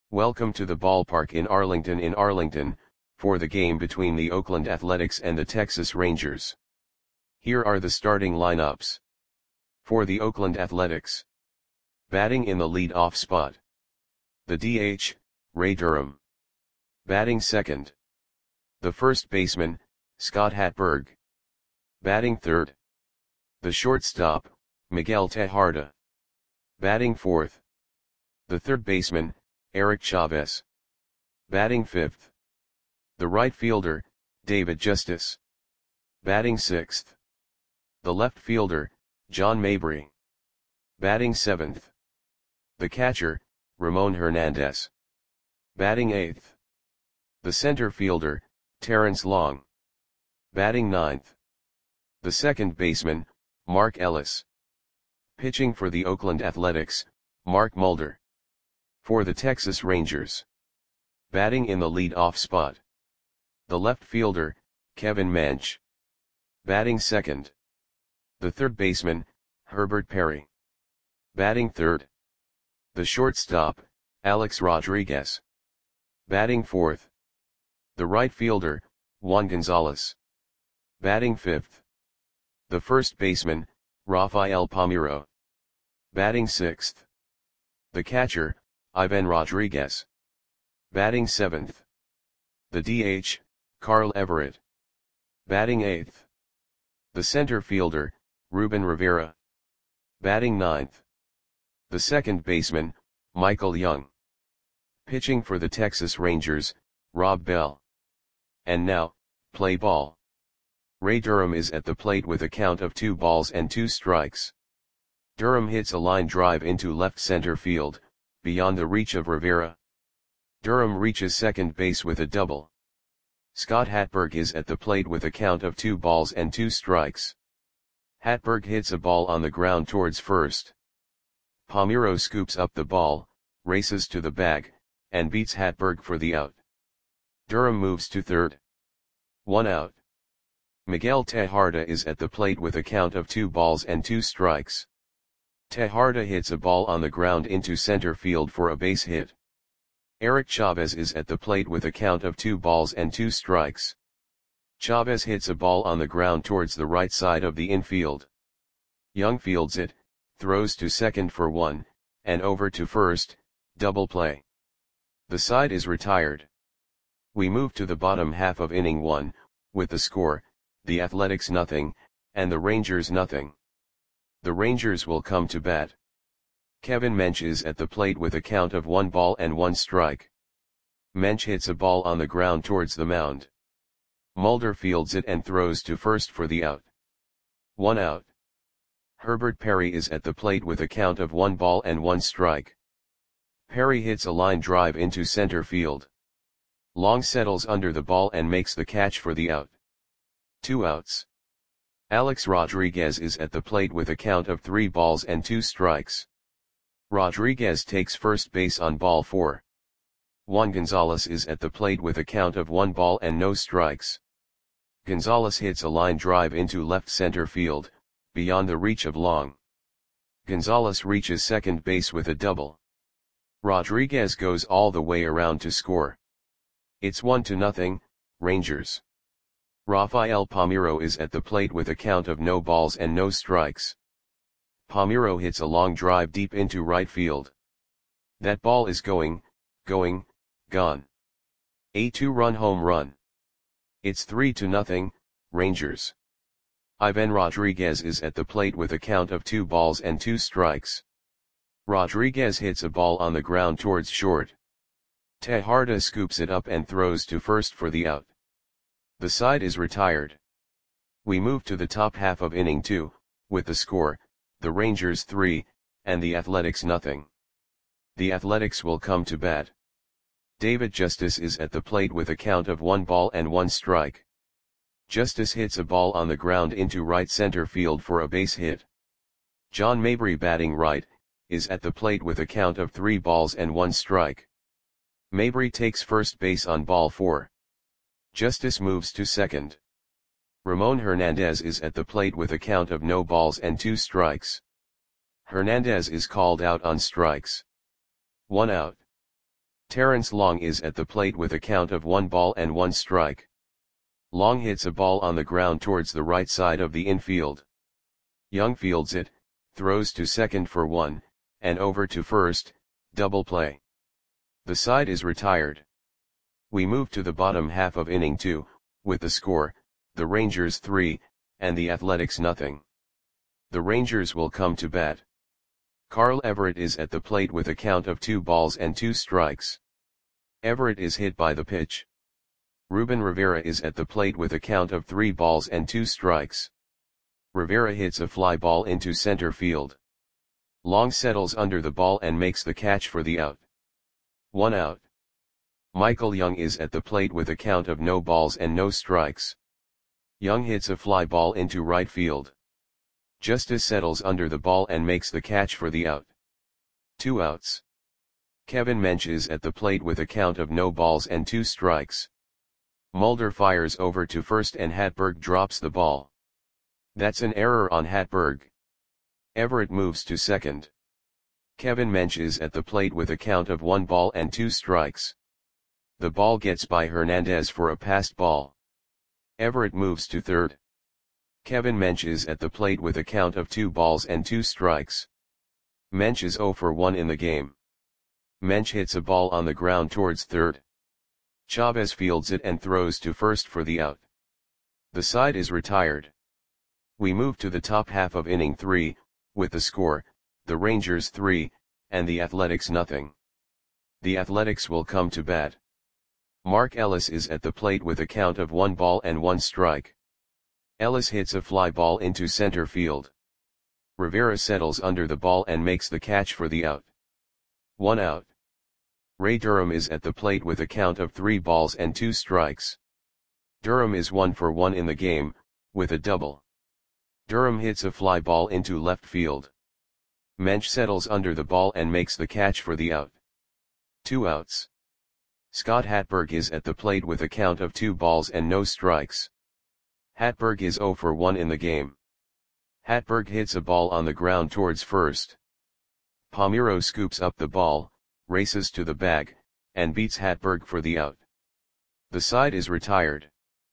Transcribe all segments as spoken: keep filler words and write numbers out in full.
Welcome to the ballpark in Arlington in Arlington, for the game between the Oakland Athletics and the Texas Rangers. Here are the starting lineups. For the Oakland Athletics. Batting in the lead-off spot. The D H, Ray Durham. Batting second. The first baseman, Scott Hatteberg. Batting third. The shortstop, Miguel Tejada. Batting fourth. The third baseman, Eric Chavez. Batting fifth. The right fielder, David Justice. Batting sixth. The left fielder, John Mabry. Batting seventh. The catcher, Ramon Hernandez. Batting eighth. The center fielder, Terrence Long. Batting ninth. The second baseman, Mark Ellis. Pitching for the Oakland Athletics, Mark Mulder. For the Texas Rangers. Batting in the lead-off spot. The left fielder, Kevin Mench. Batting second. The third baseman, Herbert Perry. Batting third. The shortstop, Alex Rodriguez. Batting fourth. The right fielder, Juan Gonzalez. Batting fifth. The first baseman, Rafael Palmeiro. Batting sixth. The catcher, Ivan Rodriguez. Batting seventh. The D H, Carl Everett. Batting eighth. The center fielder, Ruben Rivera. Batting ninth. The second baseman, Michael Young. Pitching for the Texas Rangers, Rob Bell. And now, play ball. Ray Durham is at the plate with a count of two balls and two strikes. Durham hits a line drive into left center field, beyond the reach of Rivera. Durham reaches second base with a double. Scott Hatteberg is at the plate with a count of two balls and two strikes. Hatteberg hits a ball on the ground towards first. Palmeiro scoops up the ball, races to the bag, and beats Hatteberg for the out. Durham moves to third. One out. Miguel Tejada is at the plate with a count of two balls and two strikes. Tejada hits a ball on the ground into center field for a base hit. Eric Chavez is at the plate with a count of two balls and two strikes. Chavez hits a ball on the ground towards the right side of the infield. Young fields it, throws to second for one, and over to first, double play. The side is retired. We move to the bottom half of inning one, with the score, the Athletics nothing, and the Rangers nothing. The Rangers will come to bat. Kevin Mench is at the plate with a count of one ball and one strike. Mench hits a ball on the ground towards the mound. Mulder fields it and throws to first for the out. One out. Herbert Perry is at the plate with a count of one ball and one strike. Perry hits a line drive into center field. Long settles under the ball and makes the catch for the out. Two outs. Alex Rodriguez is at the plate with a count of three balls and two strikes. Rodriguez takes first base on ball four. Juan Gonzalez is at the plate with a count of one ball and no strikes. Gonzalez hits a line drive into left center field, beyond the reach of Long. Gonzalez reaches second base with a double. Rodriguez goes all the way around to score. It's one to nothing, Rangers. Rafael Palmeiro is at the plate with a count of no balls and no strikes. Palmeiro hits a long drive deep into right field. That ball is going, going, gone. A two-run home run. It's three to nothing, Rangers. Ivan Rodriguez is at the plate with a count of two balls and two strikes. Rodriguez hits a ball on the ground towards short. Tejada scoops it up and throws to first for the out. The side is retired. We move to the top half of inning two, with the score, the Rangers three, and the Athletics nothing. The Athletics will come to bat. David Justice is at the plate with a count of one ball and one strike. Justice hits a ball on the ground into right center field for a base hit. John Mabry, batting right, is at the plate with a count of three balls and one strike. Mabry takes first base on ball four. Justice moves to second. Ramon Hernandez is at the plate with a count of no balls and two strikes. Hernandez is called out on strikes. One out. Terrence Long is at the plate with a count of one ball and one strike. Long hits a ball on the ground towards the right side of the infield. Young fields it, throws to second for one, and over to first, double play. The side is retired. We move to the bottom half of inning two, with the score, the Rangers three, and the Athletics nothing. The Rangers will come to bat. Carl Everett is at the plate with a count of two balls and two strikes. Everett is hit by the pitch. Ruben Rivera is at the plate with a count of three balls and two strikes. Rivera hits a fly ball into center field. Long settles under the ball and makes the catch for the out. One out. Michael Young is at the plate with a count of no balls and no strikes. Young hits a fly ball into right field. Justice settles under the ball and makes the catch for the out. Two outs. Kevin Mench is at the plate with a count of no balls and two strikes. Mulder fires over to first and Hatberg drops the ball. That's an error on Hatberg. Everett moves to second. Kevin Mench is at the plate with a count of one ball and two strikes. The ball gets by Hernandez for a passed ball. Everett moves to third. Kevin Mench is at the plate with a count of two balls and two strikes. Mench is zero for one in the game. Mench hits a ball on the ground towards third. Chavez fields it and throws to first for the out. The side is retired. We move to the top half of inning three, with the score, the Rangers three, and the Athletics nothing. The Athletics will come to bat. Mark Ellis is at the plate with a count of one ball and one strike. Ellis hits a fly ball into center field. Rivera settles under the ball and makes the catch for the out. One out. Ray Durham is at the plate with a count of three balls and two strikes. Durham is one for one in the game, with a double. Durham hits a fly ball into left field. Mench settles under the ball and makes the catch for the out. Two outs. Scott Hatberg is at the plate with a count of two balls and no strikes. Hatberg is zero for one in the game. Hatberg hits a ball on the ground towards first. Palmeiro scoops up the ball, races to the bag, and beats Hatberg for the out. The side is retired.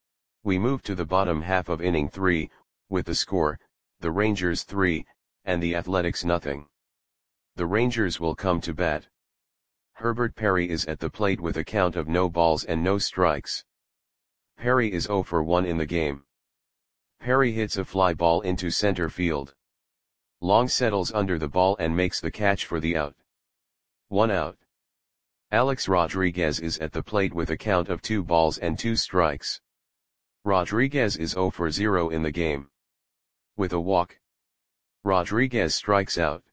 We move to the bottom half of inning three, with the score, the Rangers three, and the Athletics nothing. The Rangers will come to bat. Herbert Perry is at the plate with a count of no balls and no strikes. Perry is zero for one in the game. Perry hits a fly ball into center field. Long settles under the ball and makes the catch for the out. One out. Alex Rodriguez is at the plate with a count of two balls and two strikes. Rodriguez is zero for zero in the game. With a walk, Rodriguez strikes out.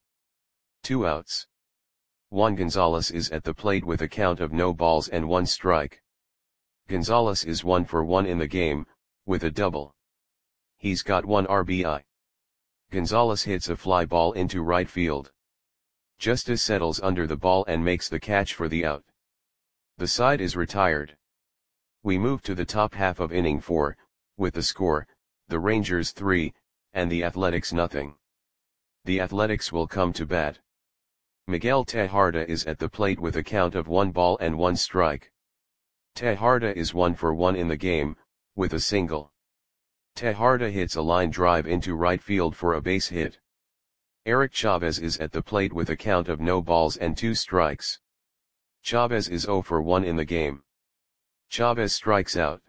Two outs. Juan Gonzalez is at the plate with a count of no balls and one strike. Gonzalez is one for one in the game, with a double. He's got one R B I. Gonzalez hits a fly ball into right field. Justice settles under the ball and makes the catch for the out. The side is retired. We move to the top half of inning four, with the score, the Rangers three, and the Athletics nothing. The Athletics will come to bat. Miguel Tejada is at the plate with a count of one ball and one strike. Tejada is one for one in the game, with a single. Tejada hits a line drive into right field for a base hit. Eric Chavez is at the plate with a count of no balls and two strikes. Chavez is zero for one in the game. Chavez strikes out.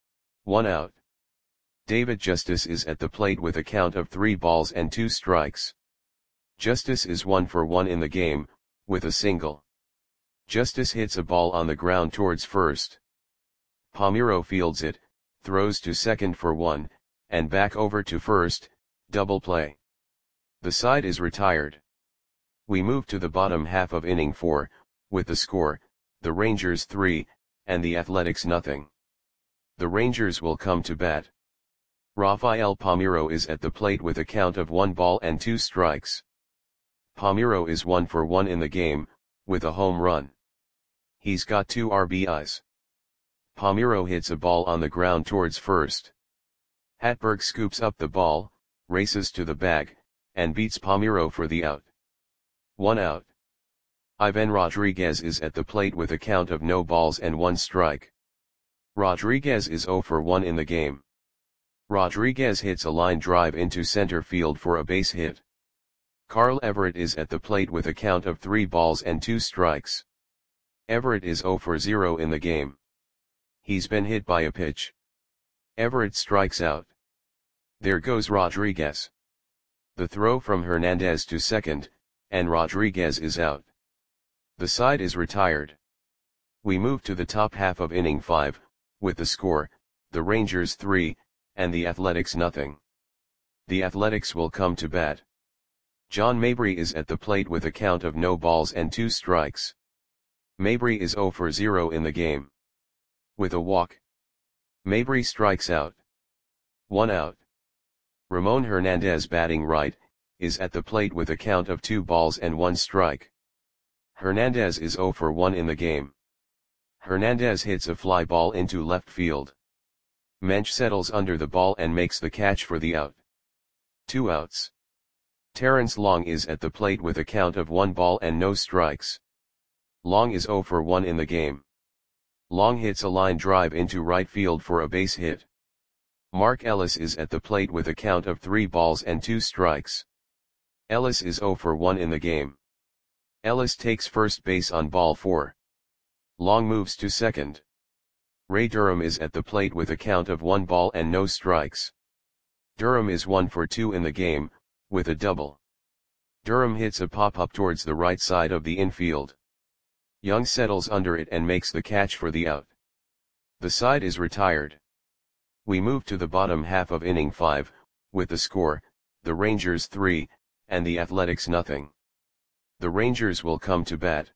One out. David Justice is at the plate with a count of three balls and two strikes. Justice is one for one in the game, with a single. Justice hits a ball on the ground towards first. Palmeiro fields it, throws to second for one, and back over to first, double play. The side is retired. We move to the bottom half of inning four, with the score, the Rangers three, and the Athletics nothing. The Rangers will come to bat. Rafael Palmeiro is at the plate with a count of one ball and two strikes. Palmeiro is one for one in the game, with a home run. He's got two R B Is. Palmeiro hits a ball on the ground towards first. Hatberg scoops up the ball, races to the bag, and beats Palmeiro for the out. One out. Ivan Rodriguez is at the plate with a count of no balls and one strike. Rodriguez is zero for one in the game. Rodriguez hits a line drive into center field for a base hit. Carl Everett is at the plate with a count of three balls and two strikes. Everett is zero for zero in the game. He's been hit by a pitch. Everett strikes out. There goes Rodriguez. The throw from Hernandez to second, and Rodriguez is out. The side is retired. We move to the top half of inning five, with the score, the Rangers three, and the Athletics nothing. The Athletics will come to bat. John Mabry is at the plate with a count of no balls and two strikes. Mabry is zero for zero in the game. With a walk, Mabry strikes out. One out. Ramon Hernandez, batting right, is at the plate with a count of two balls and one strike. Hernandez is zero for one in the game. Hernandez hits a fly ball into left field. Mensch settles under the ball and makes the catch for the out. Two outs. Terrence Long is at the plate with a count of one ball and no strikes. Long is zero for one in the game. Long hits a line drive into right field for a base hit. Mark Ellis is at the plate with a count of three balls and two strikes. Ellis is zero for one in the game. Ellis takes first base on ball four. Long moves to second. Ray Durham is at the plate with a count of one ball and no strikes. Durham is one for two in the game, with a double. Durham hits a pop-up towards the right side of the infield. Young settles under it and makes the catch for the out. The side is retired. We move to the bottom half of inning five, with the score, the Rangers three, and the Athletics nothing. The Rangers will come to bat.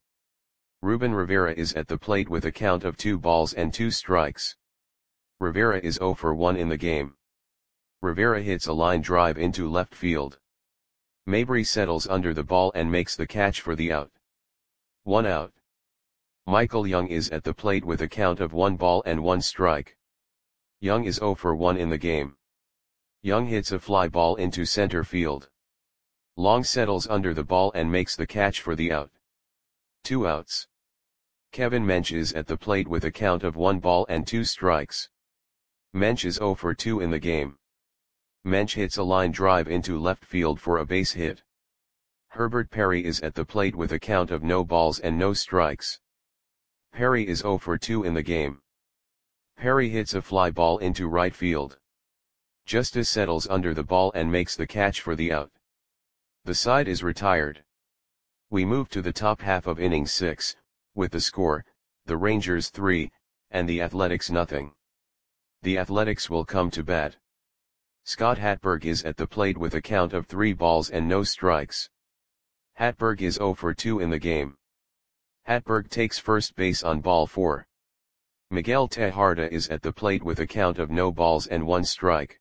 Ruben Rivera is at the plate with a count of two balls and two strikes. Rivera is zero for one in the game. Rivera hits a line drive into left field. Mabry settles under the ball and makes the catch for the out. One out. Michael Young is at the plate with a count of one ball and one strike. Young is zero for one in the game. Young hits a fly ball into center field. Long settles under the ball and makes the catch for the out. Two outs. Kevin Mensch is at the plate with a count of one ball and two strikes. Mensch is zero for two in the game. Mensch hits a line drive into left field for a base hit. Herbert Perry is at the plate with a count of no balls and no strikes. Perry is zero for two in the game. Perry hits a fly ball into right field. Justice settles under the ball and makes the catch for the out. The side is retired. We move to the top half of inning six, with the score, the Rangers three, and the Athletics nothing. The Athletics will come to bat. Scott Hatberg is at the plate with a count of three balls and no strikes. Hatberg is zero for two in the game. Hatberg takes first base on ball four. Miguel Tejada is at the plate with a count of no balls and one strike.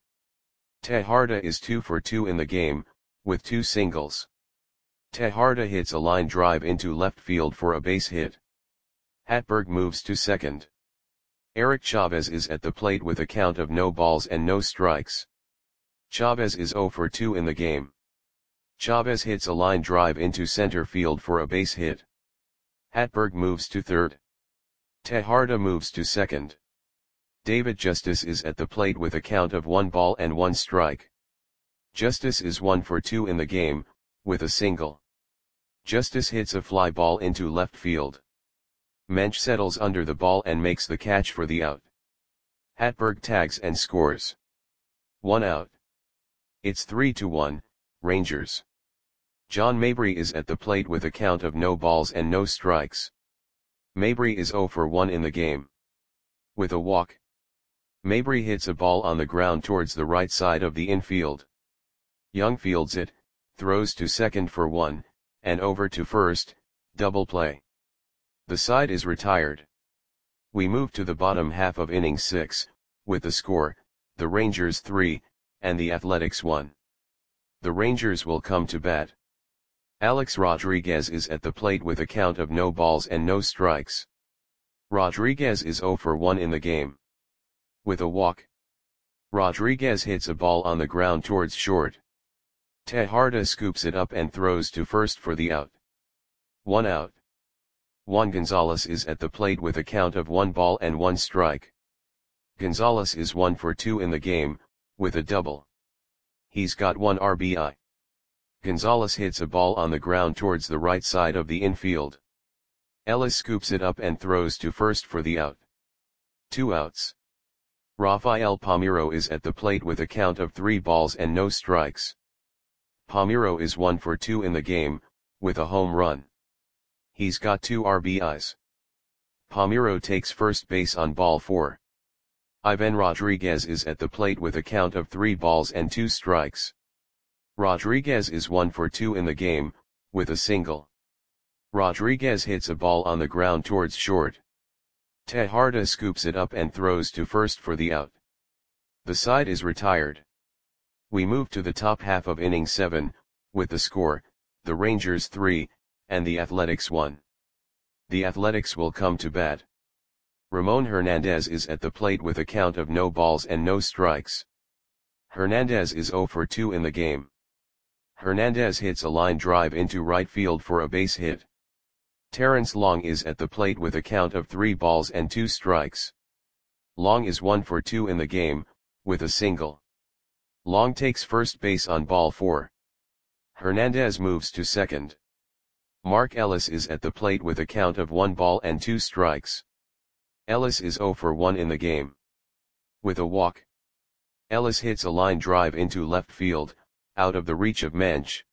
Tejada is two for two in the game, with two singles. Tejada hits a line drive into left field for a base hit. Hatberg moves to second. Eric Chavez is at the plate with a count of no balls and no strikes. Chavez is zero for two in the game. Chavez hits a line drive into center field for a base hit. Hatberg moves to third. Tejada moves to second. David Justice is at the plate with a count of one ball and one strike. Justice is one for two in the game, with a single. Justice hits a fly ball into left field. Mensch settles under the ball and makes the catch for the out. Hatberg tags and scores. One out. It's three to one, Rangers. John Mabry is at the plate with a count of no balls and no strikes. Mabry is zero for one in the game. With a walk, Mabry hits a ball on the ground towards the right side of the infield. Young fields it, throws to second for one, and over to first, double play. The side is retired. We move to the bottom half of inning six, with the score, the Rangers three, and the Athletics one. The Rangers will come to bat. Alex Rodriguez is at the plate with a count of no balls and no strikes. Rodriguez is zero for one in the game. With a walk, Rodriguez hits a ball on the ground towards short. Tejada scoops it up and throws to first for the out. One out. Juan Gonzalez is at the plate with a count of one ball and one strike. Gonzalez is one for two in the game, with a double. He's got one R B I. Gonzalez hits a ball on the ground towards the right side of the infield. Ellis scoops it up and throws to first for the out. Two outs. Rafael Palmeiro is at the plate with a count of three balls and no strikes. Palmeiro is one for two in the game, with a home run. He's got two R B Is. Palmeiro takes first base on ball four. Ivan Rodriguez is at the plate with a count of three balls and two strikes. Rodriguez is one for two in the game, with a single. Rodriguez hits a ball on the ground towards short. Tejada scoops it up and throws to first for the out. The side is retired. We move to the top half of inning seven, with the score, the Rangers three, and the Athletics one. The Athletics will come to bat. Ramon Hernandez is at the plate with a count of no balls and no strikes. Hernandez is zero for two in the game. Hernandez hits a line drive into right field for a base hit. Terrence Long is at the plate with a count of three balls and two strikes. Long is one for two in the game, with a single. Long takes first base on ball four. Hernandez moves to second. Mark Ellis is at the plate with a count of one ball and two strikes. Ellis is zero for one in the game. With a walk. Ellis hits a line drive into left field, out of the reach of Mensch.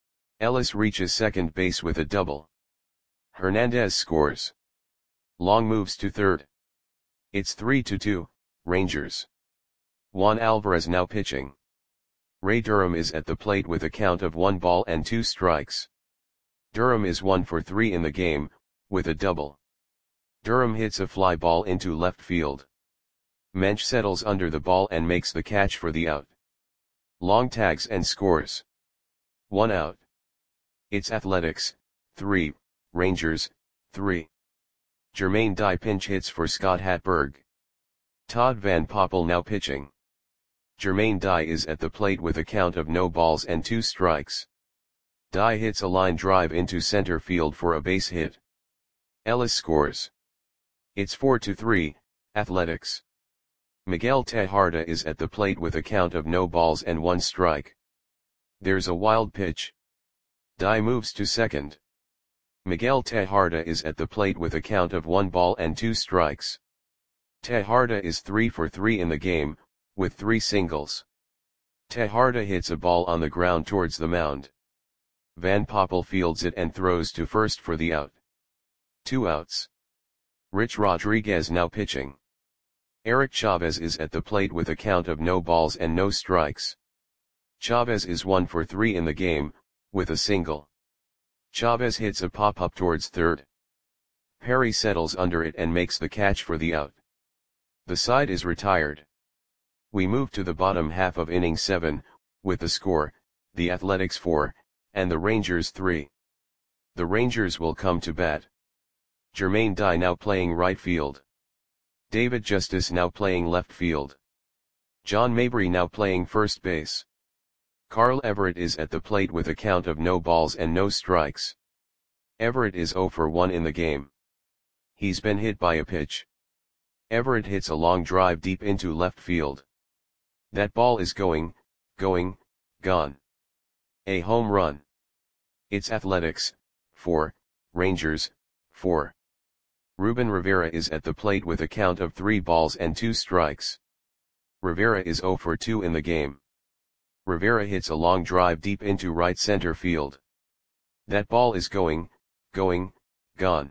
Ellis reaches second base with a double. Hernandez scores. Long moves to third. It's three to two, Rangers. Juan Alvarez now pitching. Ray Durham is at the plate with a count of one ball and two strikes. Durham is one for three in the game, with a double. Durham hits a fly ball into left field. Mensch settles under the ball and makes the catch for the out. Long tags and scores. One out. It's Athletics, three, Rangers, three. Jermaine Dye pinch hits for Scott Hatberg. Todd Van Poppel now pitching. Jermaine Dye is at the plate with a count of no balls and two strikes. Dye hits a line drive into center field for a base hit. Ellis scores. It's four to three, Athletics. Miguel Tejada is at the plate with a count of no balls and one strike. There's a wild pitch. Dye moves to second. Miguel Tejada is at the plate with a count of one ball and two strikes. Tejada is three for three in the game, with three singles. Tejada hits a ball on the ground towards the mound. Van Poppel fields it and throws to first for the out. Two outs. Rich Rodriguez now pitching. Eric Chavez is at the plate with a count of no balls and no strikes. Chavez is one for three in the game, with a single. Chavez hits a pop-up towards third. Perry settles under it and makes the catch for the out. The side is retired. We move to the bottom half of inning seven, with the score, the Athletics four, and the Rangers three. The Rangers will come to bat. Jermaine Dye now playing right field. David Justice now playing left field. John Mabry now playing first base. Carl Everett is at the plate with a count of no balls and no strikes. Everett is zero for one in the game. He's been hit by a pitch. Everett hits a long drive deep into left field. That ball is going, going, gone. A home run. It's Athletics, four, Rangers, four. Ruben Rivera is at the plate with a count of three balls and two strikes. Rivera is zero for two in the game. Rivera hits a long drive deep into right center field. That ball is going, going, gone.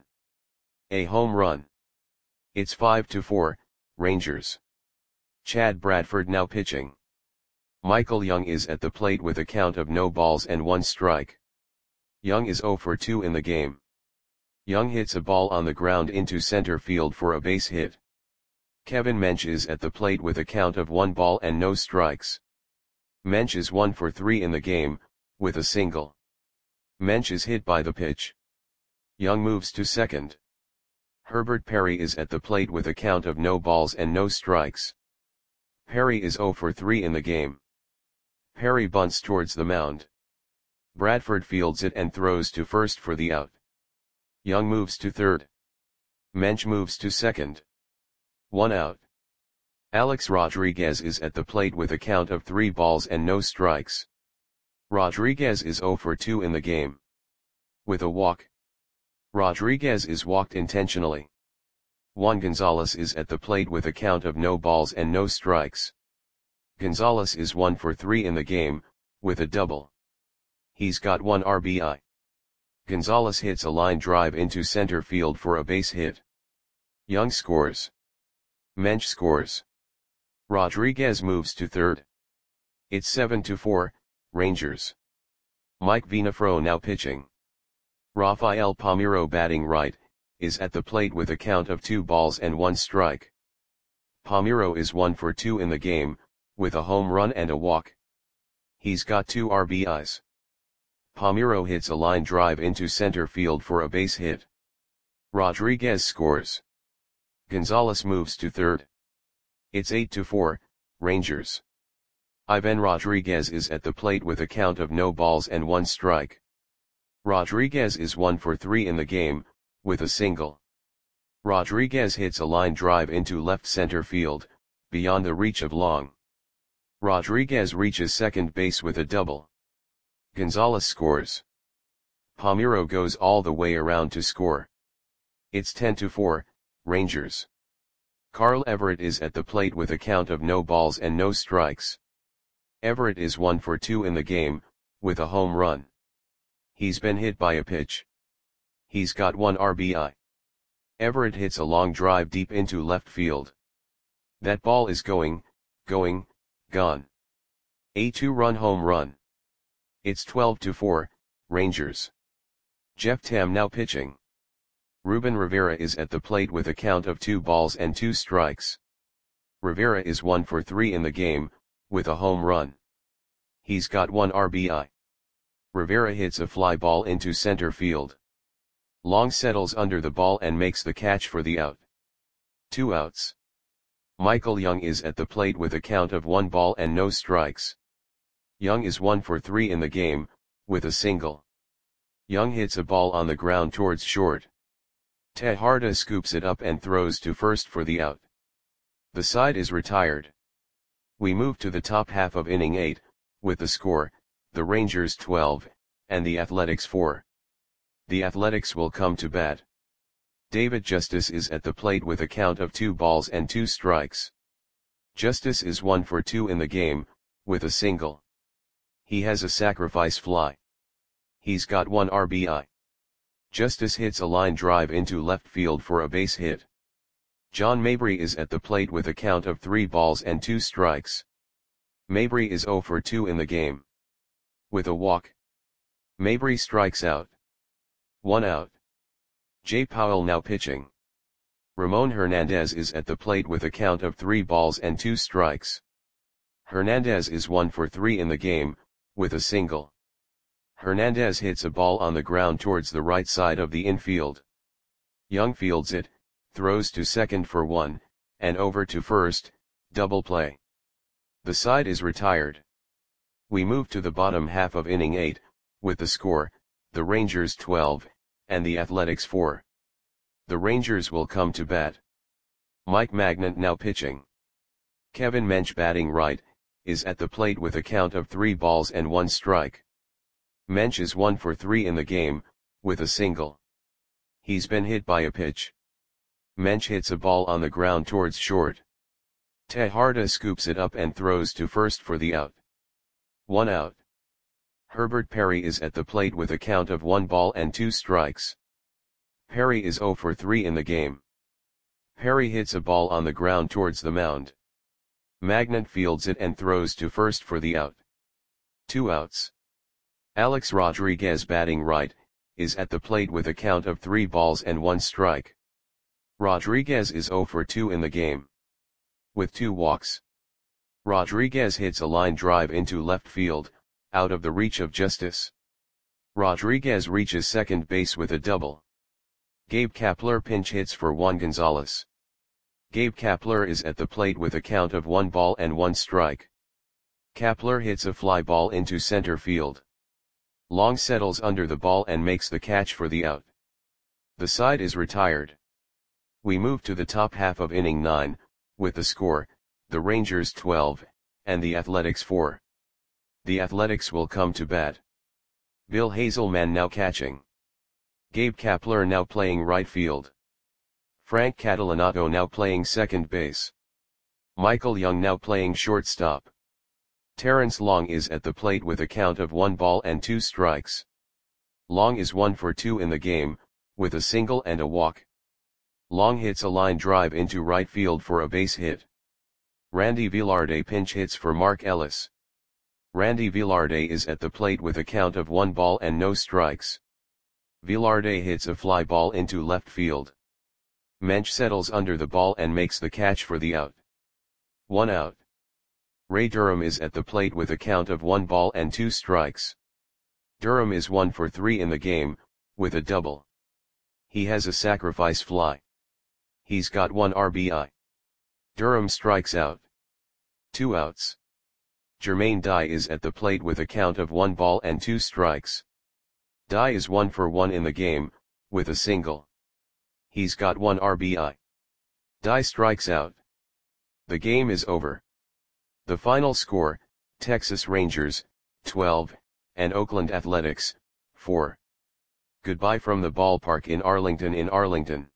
A home run. It's five to four, Rangers. Chad Bradford now pitching. Michael Young is at the plate with a count of no balls and one strike. Young is zero for two in the game. Young hits a ball on the ground into center field for a base hit. Kevin Mensch is at the plate with a count of one ball and no strikes. Mensch is one for three in the game, with a single. Mensch is hit by the pitch. Young moves to second. Herbert Perry is at the plate with a count of no balls and no strikes. Perry is zero for three in the game. Perry bunts towards the mound. Bradford fields it and throws to first for the out. Young moves to third. Mensch moves to second. One out. Alex Rodriguez is at the plate with a count of three balls and no strikes. Rodriguez is zero for two in the game. With a walk. Rodriguez is walked intentionally. Juan Gonzalez is at the plate with a count of no balls and no strikes. Gonzalez is one for three in the game, with a double. He's got one R B I. Gonzalez hits a line drive into center field for a base hit. Young scores. Mensch scores. Rodriguez moves to third. It's seven to four, Rangers. Mike Venafro now pitching. Rafael Palmeiro batting right, is at the plate with a count of two balls and one strike. Palmeiro is one for two in the game, with a home run and a walk. He's got two R B Is. Palmeiro hits a line drive into center field for a base hit. Rodriguez scores. Gonzalez moves to third. It's eight to four, Rangers. Ivan Rodriguez is at the plate with a count of no balls and one strike. Rodriguez is one for three in the game, with a single. Rodriguez hits a line drive into left center field, beyond the reach of Long. Rodriguez reaches second base with a double. Gonzalez scores. Palmeiro goes all the way around to score. It's ten to four, Rangers. Carl Everett is at the plate with a count of no balls and no strikes. Everett is one for two in the game, with a home run. He's been hit by a pitch. He's got one R B I. Everett hits a long drive deep into left field. That ball is going, going, gone. A two-run home run. It's twelve to four, Rangers. Jeff Tam now pitching. Ruben Rivera is at the plate with a count of two balls and two strikes. Rivera is one for three in the game, with a home run. He's got one R B I. Rivera hits a fly ball into center field. Long settles under the ball and makes the catch for the out. Two outs. Michael Young is at the plate with a count of one ball and no strikes. Young is one for three in the game, with a single. Young hits a ball on the ground towards short. Tejada scoops it up and throws to first for the out. The side is retired. We move to the top half of inning eight, with the score, the Rangers twelve, and the Athletics four. The Athletics will come to bat. David Justice is at the plate with a count of two balls and two strikes. Justice is one for two in the game, with a single. He has a sacrifice fly. He's got one R B I. Justice hits a line drive into left field for a base hit. John Mabry is at the plate with a count of three balls and two strikes. Mabry is zero for two in the game. With a walk. Mabry strikes out. One out. Jay Powell now pitching. Ramon Hernandez is at the plate with a count of three balls and two strikes. Hernandez is one for three in the game, with a single. Hernandez hits a ball on the ground towards the right side of the infield. Young fields it, throws to second for one, and over to first, double play. The side is retired. We move to the bottom half of inning eight, with the score, the Rangers twelve, and the Athletics four. The Rangers will come to bat. Mike Magnant now pitching. Kevin Mensch batting right, is at the plate with a count of three balls and one strike. Mensch is one for three in the game, with a single. He's been hit by a pitch. Mensch hits a ball on the ground towards short. Tejada scoops it up and throws to first for the out. One out. Herbert Perry is at the plate with a count of one ball and two strikes. Perry is zero for three in the game. Perry hits a ball on the ground towards the mound. Magnant fields it and throws to first for the out. Two outs. Alex Rodriguez batting right, is at the plate with a count of three balls and one strike. Rodriguez is zero for two in the game. With two walks. Rodriguez hits a line drive into left field, out of the reach of Justice. Rodriguez reaches second base with a double. Gabe Kapler pinch hits for Juan Gonzalez. Gabe Kapler is at the plate with a count of one ball and one strike. Kapler hits a fly ball into center field. Long settles under the ball and makes the catch for the out. The side is retired. We move to the top half of inning nine, with the score, the Rangers twelve, and the Athletics four. The Athletics will come to bat. Bill Hazelman now catching. Gabe Kapler now playing right field. Frank Catalanato now playing second base. Michael Young now playing shortstop. Terrence Long is at the plate with a count of one ball and two strikes. Long is one for two in the game, with a single and a walk. Long hits a line drive into right field for a base hit. Randy Velarde pinch hits for Mark Ellis. Randy Velarde is at the plate with a count of one ball and no strikes. Velarde hits a fly ball into left field. Mensch settles under the ball and makes the catch for the out. One out. Ray Durham is at the plate with a count of one ball and two strikes. Durham is one for three in the game, with a double. He has a sacrifice fly. He's got one R B I. Durham strikes out. Two outs. Jermaine Dye is at the plate with a count of one ball and two strikes. Dye is one for one in the game, with a single. He's got one R B I. Dye strikes out. The game is over. The final score, Texas Rangers, twelve, and Oakland Athletics, four. Goodbye from the ballpark in Arlington in Arlington.